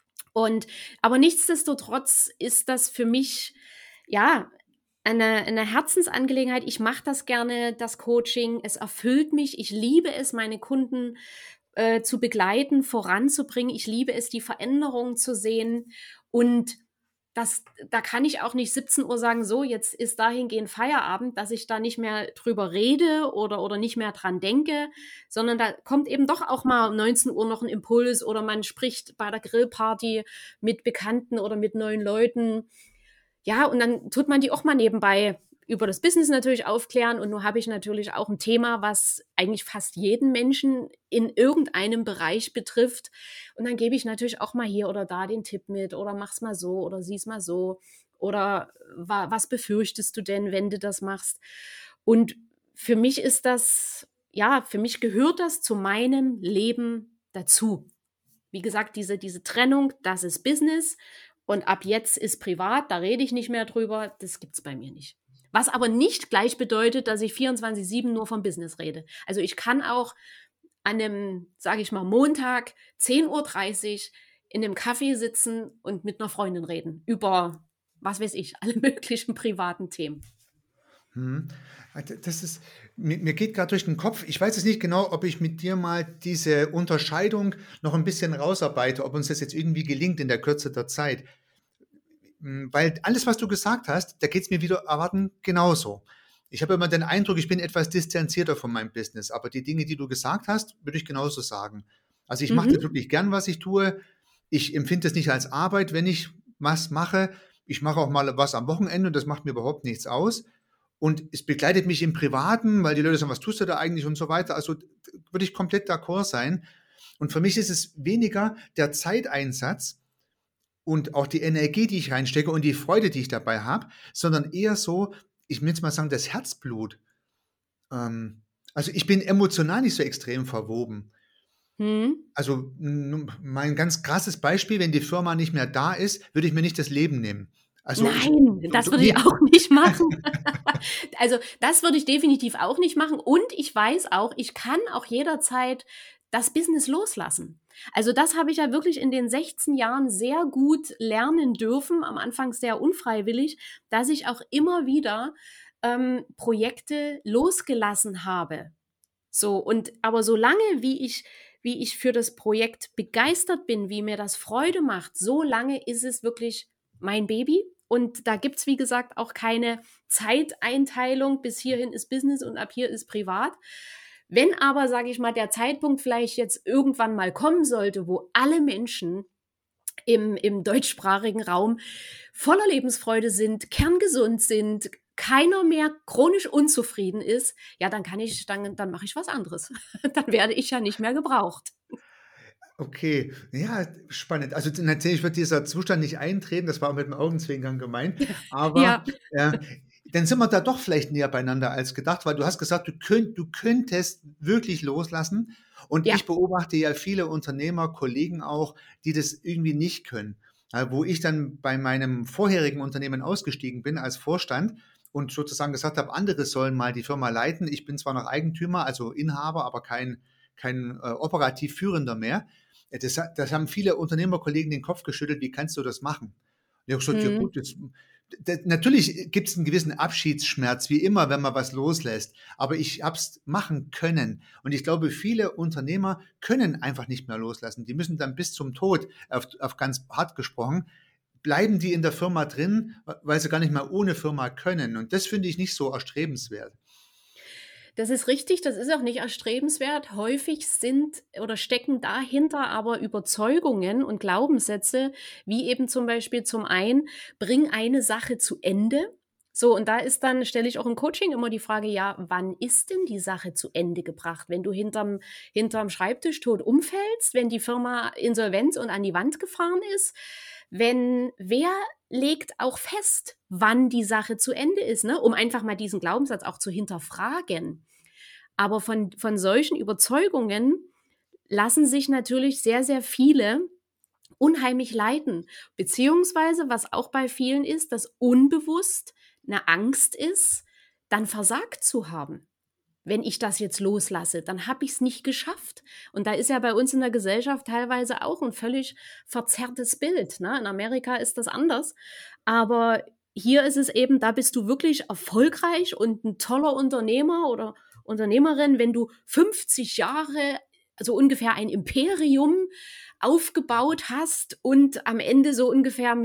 Aber nichtsdestotrotz ist das für mich, ja, eine Herzensangelegenheit. Ich mache das gerne, das Coaching. Es erfüllt mich. Ich liebe es, meine Kunden, zu begleiten, voranzubringen. Ich liebe es, die Veränderungen zu sehen. Und da kann ich auch nicht 17 Uhr sagen: „So, jetzt ist dahingehend Feierabend“, dass ich da nicht mehr drüber rede oder nicht mehr dran denke, sondern da kommt eben doch auch mal um 19 Uhr noch ein Impuls oder man spricht bei der Grillparty mit Bekannten oder mit neuen Leuten. Ja, und dann tut man die auch mal nebenbei über das Business natürlich aufklären. Und nun habe ich natürlich auch ein Thema, was eigentlich fast jeden Menschen in irgendeinem Bereich betrifft. Und dann gebe ich natürlich auch mal hier oder da den Tipp mit oder mach's mal so oder sieh's mal so oder was befürchtest du denn, wenn du das machst? Und für mich ist das, ja, für mich gehört das zu meinem Leben dazu. Wie gesagt, diese Trennung, das ist Business und ab jetzt ist privat, da rede ich nicht mehr drüber, das gibt's bei mir nicht. Was aber nicht gleich bedeutet, dass ich 24/7 nur vom Business rede. Also ich kann auch an einem, sage ich mal, Montag 10:30 Uhr in einem Café sitzen und mit einer Freundin reden über, was weiß ich, alle möglichen privaten Themen. Mhm. Das ist, mir geht gerade durch den Kopf. Ich weiß jetzt nicht genau, ob ich mit dir mal diese Unterscheidung noch ein bisschen rausarbeite, ob uns das jetzt irgendwie gelingt in der Kürze der Zeit. Weil alles, was du gesagt hast, da geht es mir wieder erwarten genauso. Ich habe immer den Eindruck, ich bin etwas distanzierter von meinem Business, aber die Dinge, die du gesagt hast, würde ich genauso sagen. Also ich mache das Mhm. wirklich gern, was ich tue. Ich empfinde es nicht als Arbeit, wenn ich was mache. Ich mache auch mal was am Wochenende und das macht mir überhaupt nichts aus. Und es begleitet mich im Privaten, weil die Leute sagen, was tust du da eigentlich und so weiter. Also würde ich komplett d'accord sein. Und für mich ist es weniger der Zeiteinsatz und auch die Energie, die ich reinstecke und die Freude, die ich dabei habe, sondern eher so, ich will jetzt mal sagen, das Herzblut. Ähm, Also ich bin emotional nicht so extrem verwoben. Mhm. Also mein ganz krasses Beispiel, wenn die Firma nicht mehr da ist, würde ich mir nicht das Leben nehmen. Also Nein, das würde ich nee. auch nicht machen. Also, das würde ich definitiv auch nicht machen und ich weiß auch, ich kann auch jederzeit das Business loslassen. Also, das habe ich ja wirklich in den 16 Jahren sehr gut lernen dürfen, am Anfang sehr unfreiwillig, dass ich auch immer wieder, Projekte losgelassen habe. So, und aber solange wie ich für das Projekt begeistert bin, wie mir das Freude macht, so lange ist es wirklich mein Baby. Und da gibt's wie gesagt, auch keine Zeiteinteilung, bis hierhin ist Business und ab hier ist privat. Wenn aber, sage ich mal, der Zeitpunkt vielleicht jetzt irgendwann mal kommen sollte, wo alle Menschen im deutschsprachigen Raum voller Lebensfreude sind, kerngesund sind, keiner mehr chronisch unzufrieden ist, ja, dann mache ich was anderes. Dann werde ich ja nicht mehr gebraucht. Okay, ja, spannend. Also natürlich wird dieser Zustand nicht eintreten, das war auch mit dem Augenzwinkern gemeint, aber, Ja, dann sind wir da doch vielleicht näher beieinander als gedacht, weil du hast gesagt, du könntest wirklich loslassen und ja, ich beobachte ja viele Unternehmer, Kollegen auch, die das irgendwie nicht können. Wo ich dann bei meinem vorherigen Unternehmen ausgestiegen bin als Vorstand und sozusagen gesagt habe, andere sollen mal die Firma leiten. Ich bin zwar noch Eigentümer, also Inhaber, aber kein operativ Führender mehr. Das haben viele Unternehmerkollegen den Kopf geschüttelt, wie kannst du das machen? Und ich habe gesagt, ja mhm. gut, natürlich gibt es einen gewissen Abschiedsschmerz, wie immer, wenn man was loslässt. Aber ich habe es machen können. Und ich glaube, viele Unternehmer können einfach nicht mehr loslassen. Die müssen dann bis zum Tod, auf ganz hart gesprochen, bleiben die in der Firma drin, weil sie gar nicht mehr ohne Firma können. Und das finde ich nicht so erstrebenswert. Das ist richtig, das ist auch nicht erstrebenswert. Häufig sind oder stecken dahinter aber Überzeugungen und Glaubenssätze, wie eben zum Beispiel zum einen, bring eine Sache zu Ende. So, und da ist dann, stelle ich auch im Coaching immer die Frage, ja, wann ist denn die Sache zu Ende gebracht? Wenn du hinterm Schreibtisch tot umfällst, wenn die Firma insolvent und an die Wand gefahren ist, wer legt auch fest, wann die Sache zu Ende ist, ne? Um einfach mal diesen Glaubenssatz auch zu hinterfragen. Aber von solchen Überzeugungen lassen sich natürlich sehr, sehr viele unheimlich leiten. Beziehungsweise, was auch bei vielen ist, dass unbewusst eine Angst ist, dann versagt zu haben. Wenn ich das jetzt loslasse, dann habe ich es nicht geschafft. Und da ist ja bei uns in der Gesellschaft teilweise auch ein völlig verzerrtes Bild. Ne? In Amerika ist das anders. Aber hier ist es eben, da bist du wirklich erfolgreich und ein toller Unternehmer oder Unternehmerin, wenn du 50 Jahre, also ungefähr ein Imperium aufgebaut hast und am Ende so ungefähr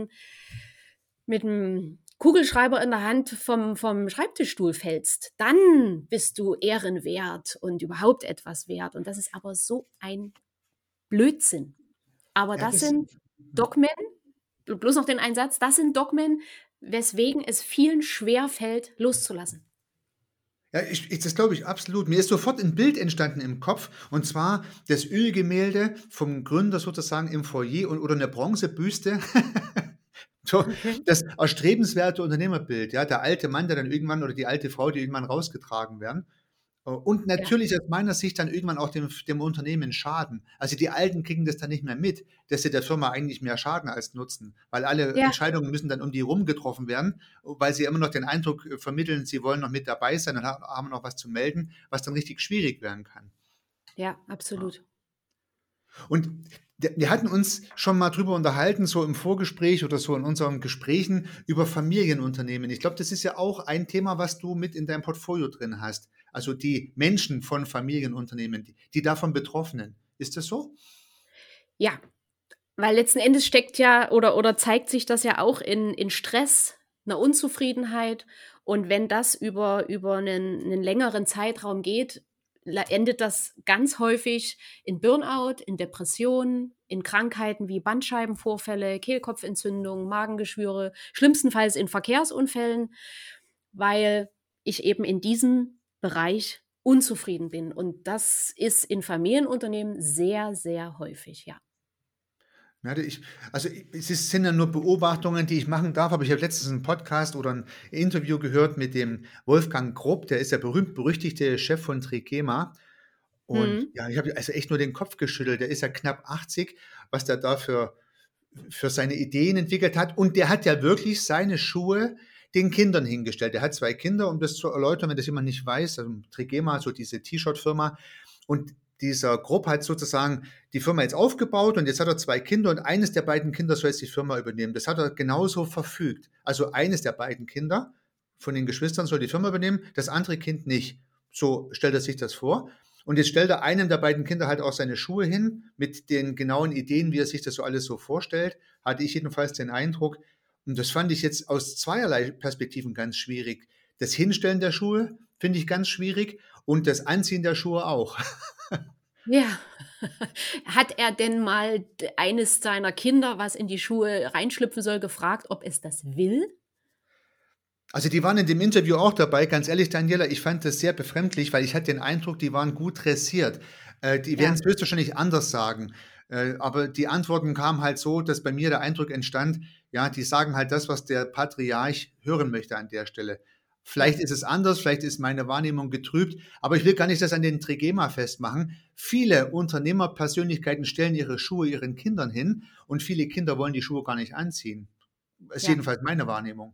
mit einem Kugelschreiber in der Hand vom Schreibtischstuhl fällst, dann bist du ehrenwert und überhaupt etwas wert. Und das ist aber so ein Blödsinn. Aber Ja, das sind hm. Dogmen, bloß noch den einen Satz, das sind Dogmen, weswegen es vielen schwer fällt, loszulassen. Ja, das glaube ich absolut. Mir ist sofort ein Bild entstanden im Kopf, und zwar das Ölgemälde vom Gründer sozusagen im Foyer oder eine Bronzebüste. So, Okay. das erstrebenswerte Unternehmerbild, ja, der alte Mann, der dann irgendwann oder die alte Frau, die irgendwann rausgetragen werden. Und Ja, natürlich aus meiner Sicht dann irgendwann auch dem Unternehmen schaden. Also die Alten kriegen das dann nicht mehr mit, dass sie der Firma eigentlich mehr schaden als nutzen, weil alle ja, Entscheidungen müssen dann um die rum getroffen werden, weil sie immer noch den Eindruck vermitteln, sie wollen noch mit dabei sein und haben noch was zu melden, was dann richtig schwierig werden kann. ja, Ja. absolut. Und wir hatten uns schon mal drüber unterhalten, so im Vorgespräch oder so in unseren Gesprächen über Familienunternehmen. Ich glaube, das ist ja auch ein Thema, was du mit in deinem Portfolio drin hast. Also die Menschen von Familienunternehmen, die davon Betroffenen. Ist das so? Ja, weil letzten Endes steckt ja oder zeigt sich das ja auch in Stress, 'ner Unzufriedenheit. Und wenn das über einen längeren Zeitraum geht, endet das ganz häufig in Burnout, in Depressionen, in Krankheiten wie Bandscheibenvorfälle, Kehlkopfentzündung, Magengeschwüre, schlimmstenfalls in Verkehrsunfällen, weil ich eben in diesem Bereich unzufrieden bin. Und das ist in Familienunternehmen sehr, sehr häufig, ja. Ja, es sind ja nur Beobachtungen, die ich machen darf, aber ich habe letztens einen Podcast oder ein Interview gehört mit dem Wolfgang Grob, der ist der berühmt-berüchtigte Chef von Trigema. Und Mhm. ja, ich habe also echt nur den Kopf geschüttelt. Der ist ja knapp 80, was der da für seine Ideen entwickelt hat. Und der hat ja wirklich seine Schuhe den Kindern hingestellt. Der hat 2 Kinder, um das zu erläutern, wenn das jemand nicht weiß. Also Trigema, so diese T-Shirt-Firma. Und dieser Grupp hat sozusagen die Firma jetzt aufgebaut und jetzt hat er 2 Kinder und eines der beiden Kinder soll jetzt die Firma übernehmen. Das hat er genauso verfügt. Also eines der beiden Kinder von den Geschwistern soll die Firma übernehmen, das andere Kind nicht. So stellt er sich das vor. Und jetzt stellt er einem der beiden Kinder halt auch seine Schuhe hin mit den genauen Ideen, wie er sich das so alles so vorstellt. Hatte ich jedenfalls den Eindruck. Und das fand ich jetzt aus zweierlei Perspektiven ganz schwierig. Das Hinstellen der Schuhe finde ich ganz schwierig und das Anziehen der Schuhe auch. Ja. Hat er denn mal eines seiner Kinder, was in die Schuhe reinschlüpfen soll, gefragt, ob es das will? Also die waren in dem Interview auch dabei. Ganz ehrlich, Daniela, ich fand das sehr befremdlich, weil ich hatte den Eindruck, die waren gut dressiert. Die werden Ja, es höchstwahrscheinlich anders sagen. Aber die Antworten kamen halt so, dass bei mir der Eindruck entstand, ja, die sagen halt das, was der Patriarch hören möchte an der Stelle. ja. Vielleicht ist es anders, vielleicht ist meine Wahrnehmung getrübt, aber ich will gar nicht das an den Trigema festmachen. Viele Unternehmerpersönlichkeiten stellen ihre Schuhe ihren Kindern hin und viele Kinder wollen die Schuhe gar nicht anziehen. Das ist Ja. jedenfalls meine Wahrnehmung.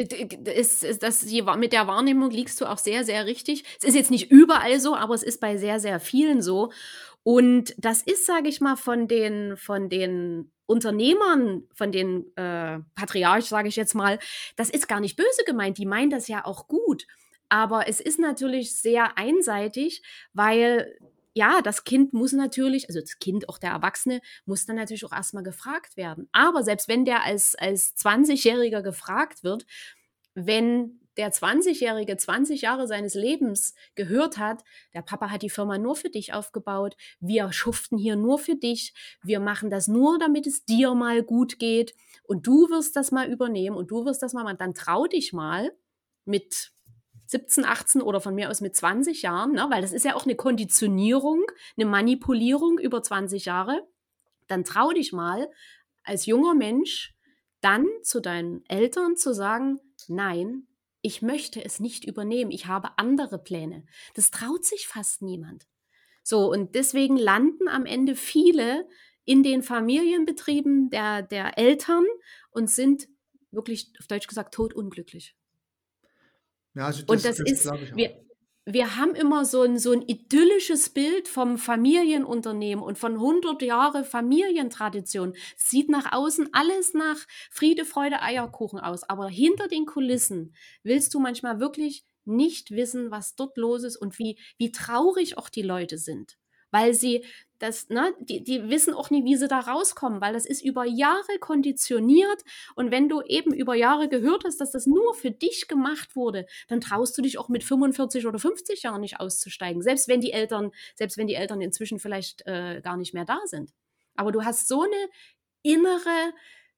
Mit der Wahrnehmung liegst du auch sehr, sehr richtig. Es ist jetzt nicht überall so, aber es ist bei sehr, sehr vielen so. Und das ist, sage ich mal, von den Unternehmern, von den Patriarch, sage ich jetzt mal, das ist gar nicht böse gemeint. Die meinen das ja auch gut. Aber es ist natürlich sehr einseitig, weil ja, das Kind muss natürlich, also das Kind, auch der Erwachsene, muss dann natürlich auch erstmal gefragt werden. Aber selbst wenn der als 20-Jähriger gefragt wird, wenn der 20-Jährige 20 Jahre seines Lebens gehört hat, der Papa hat die Firma nur für dich aufgebaut, wir schuften hier nur für dich, wir machen das nur, damit es dir mal gut geht und du wirst das mal übernehmen und du wirst das mal, dann trau dich mal mit 17, 18 oder von mir aus mit 20 Jahren, ne, weil das ist ja auch eine Konditionierung, eine Manipulierung über 20 Jahre, dann trau dich mal als junger Mensch dann zu deinen Eltern zu sagen, nein, ich möchte es nicht übernehmen, ich habe andere Pläne. Das traut sich fast niemand. So, und deswegen landen am Ende viele in den Familienbetrieben der Eltern und sind wirklich, auf Deutsch gesagt, totunglücklich. Ja, also Und das, das das ist, glaube ich auch. wir haben immer so ein idyllisches Bild vom Familienunternehmen und von 100 Jahre Familientradition. Es sieht nach außen alles nach Friede, Freude, Eierkuchen aus. Aber hinter den Kulissen willst du manchmal wirklich nicht wissen, was dort los ist und wie traurig auch die Leute sind. Weil sie die wissen auch nie, wie sie da rauskommen, weil das ist über Jahre konditioniert. Und wenn du eben über Jahre gehört hast, dass das nur für dich gemacht wurde, dann traust du dich auch mit 45 oder 50 Jahren nicht auszusteigen, selbst wenn die Eltern inzwischen vielleicht gar nicht mehr da sind. Aber du hast so eine innere,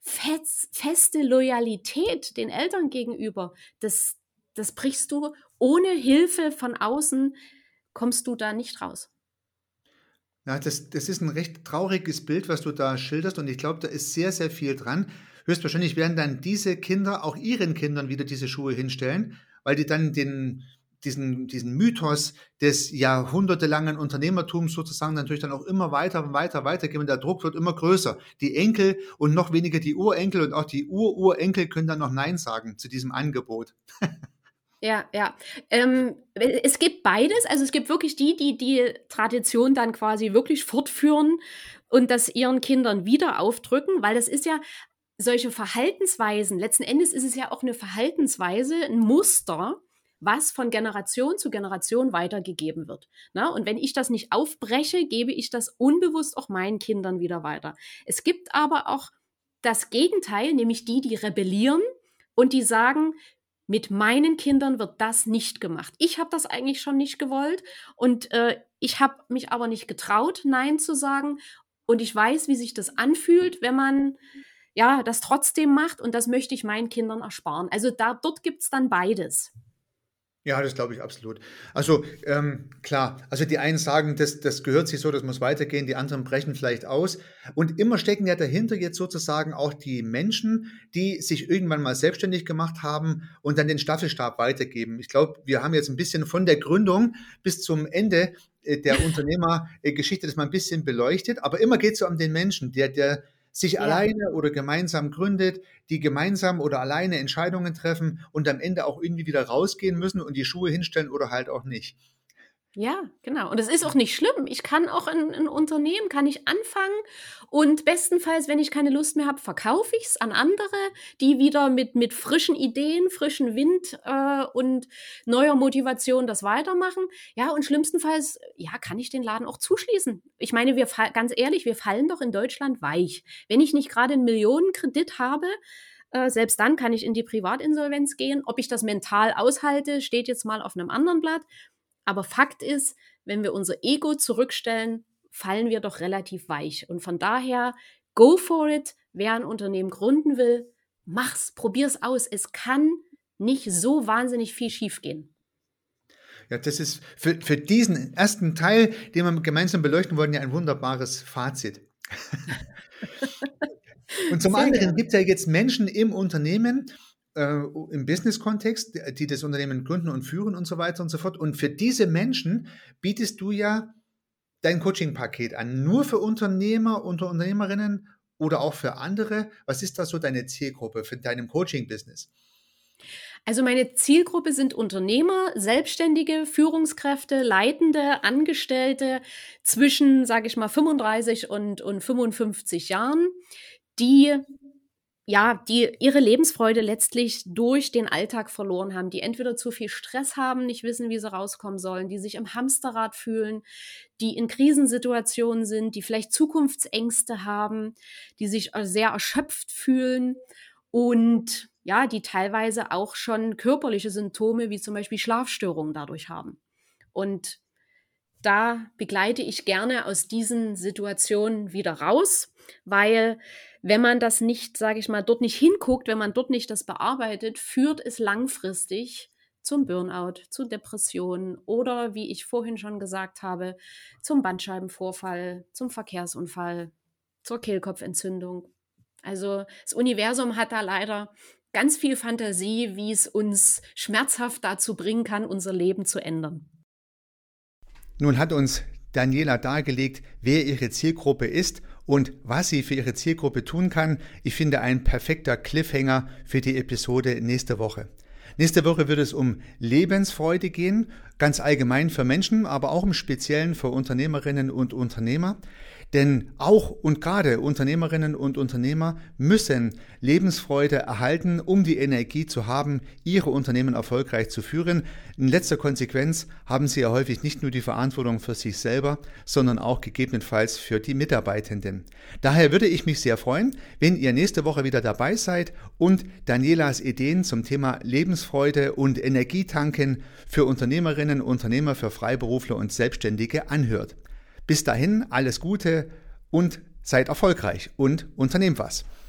feste Loyalität den Eltern gegenüber, das brichst du ohne Hilfe von außen, kommst du da nicht raus. Ja, das ist ein recht trauriges Bild, was du da schilderst und ich glaube, da ist sehr, sehr viel dran. Höchstwahrscheinlich werden dann diese Kinder auch ihren Kindern wieder diese Schuhe hinstellen, weil die dann diesen Mythos des jahrhundertelangen Unternehmertums sozusagen natürlich dann auch immer weiter und weiter weitergeben und der Druck wird immer größer. Die Enkel und noch weniger die Urenkel und auch die Ururenkel können dann noch nein sagen zu diesem Angebot. Ja, ja. Es gibt beides. Also es gibt wirklich die Tradition dann quasi wirklich fortführen und das ihren Kindern wieder aufdrücken, weil das ist ja solche Verhaltensweisen, letzten Endes ist es ja auch eine Verhaltensweise, ein Muster, was von Generation zu Generation weitergegeben wird. Na, und wenn ich das nicht aufbreche, gebe ich das unbewusst auch meinen Kindern wieder weiter. Es gibt aber auch das Gegenteil, nämlich die rebellieren und die sagen, mit meinen Kindern wird das nicht gemacht. Ich habe das eigentlich schon nicht gewollt und ich habe mich aber nicht getraut, Nein zu sagen. Und ich weiß, wie sich das anfühlt, wenn man ja das trotzdem macht und das möchte ich meinen Kindern ersparen. Also dort gibt es dann beides. Ja, das glaube ich absolut. Also, klar, also die einen sagen, das gehört sich so, das muss weitergehen, die anderen brechen vielleicht aus. Und immer stecken ja dahinter jetzt sozusagen auch die Menschen, die sich irgendwann mal selbstständig gemacht haben und dann den Staffelstab weitergeben. Ich glaube, wir haben jetzt ein bisschen von der Gründung bis zum Ende der Unternehmergeschichte das mal ein bisschen beleuchtet, aber immer geht es so um den Menschen, der sich Ja. alleine oder gemeinsam gründet, die gemeinsam oder alleine Entscheidungen treffen und am Ende auch irgendwie wieder rausgehen müssen und die Schuhe hinstellen oder halt auch nicht. Ja, genau. Und es ist auch nicht schlimm. Ich kann auch ein Unternehmen kann ich anfangen und bestenfalls, wenn ich keine Lust mehr habe, verkaufe ich es an andere, die wieder mit frischen Ideen, frischen Wind, und neuer Motivation das weitermachen. Ja, und schlimmstenfalls, ja, kann ich den Laden auch zuschließen. Ich meine, ganz ehrlich, wir fallen doch in Deutschland weich. Wenn ich nicht gerade einen Millionenkredit habe, selbst dann kann ich in die Privatinsolvenz gehen. Ob ich das mental aushalte, steht jetzt mal auf einem anderen Blatt. Aber Fakt ist, wenn wir unser Ego zurückstellen, fallen wir doch relativ weich. Und von daher, go for it. Wer ein Unternehmen gründen will, mach's, probier's aus. Es kann nicht so wahnsinnig viel schiefgehen. Ja, das ist für diesen ersten Teil, den wir gemeinsam beleuchten wollten, ja ein wunderbares Fazit. Und zum Sehr anderen gerne. gibt es ja jetzt Menschen im Unternehmen, im Business-Kontext, die das Unternehmen gründen und führen und so weiter und so fort. Und für diese Menschen bietest du ja dein Coaching-Paket an. Nur für Unternehmer und Unternehmerinnen oder auch für andere? Was ist da so deine Zielgruppe für deinem Coaching-Business? Also meine Zielgruppe sind Unternehmer, Selbstständige, Führungskräfte, Leitende, Angestellte zwischen, sage ich mal, 35 und 55 Jahren, die die ihre Lebensfreude letztlich durch den Alltag verloren haben, die entweder zu viel Stress haben, nicht wissen, wie sie rauskommen sollen, die sich im Hamsterrad fühlen, die in Krisensituationen sind, die vielleicht Zukunftsängste haben, die sich sehr erschöpft fühlen und ja, die teilweise auch schon körperliche Symptome wie zum Beispiel Schlafstörungen dadurch haben. Und da begleite ich gerne aus diesen Situationen wieder raus, weil wenn man das nicht, sage ich mal, dort nicht hinguckt, wenn man dort nicht das bearbeitet, führt es langfristig zum Burnout, zu Depressionen oder, wie ich vorhin schon gesagt habe, zum Bandscheibenvorfall, zum Verkehrsunfall, zur Kehlkopfentzündung. Also das Universum hat da leider ganz viel Fantasie, wie es uns schmerzhaft dazu bringen kann, unser Leben zu ändern. Nun hat uns Daniela dargelegt, wer ihre Zielgruppe ist und was sie für ihre Zielgruppe tun kann. Ich finde ein perfekter Cliffhanger für die Episode nächste Woche. Nächste Woche wird es um Lebensfreude gehen, ganz allgemein für Menschen, aber auch im Speziellen für Unternehmerinnen und Unternehmer. Denn auch und gerade Unternehmerinnen und Unternehmer müssen Lebensfreude erhalten, um die Energie zu haben, ihre Unternehmen erfolgreich zu führen. In letzter Konsequenz haben sie ja häufig nicht nur die Verantwortung für sich selber, sondern auch gegebenenfalls für die Mitarbeitenden. Daher würde ich mich sehr freuen, wenn ihr nächste Woche wieder dabei seid und Danielas Ideen zum Thema Lebensfreude und Energietanken für Unternehmerinnen, Unternehmer, für Freiberufler und Selbstständige anhört. Bis dahin alles Gute und seid erfolgreich und unternehmt was.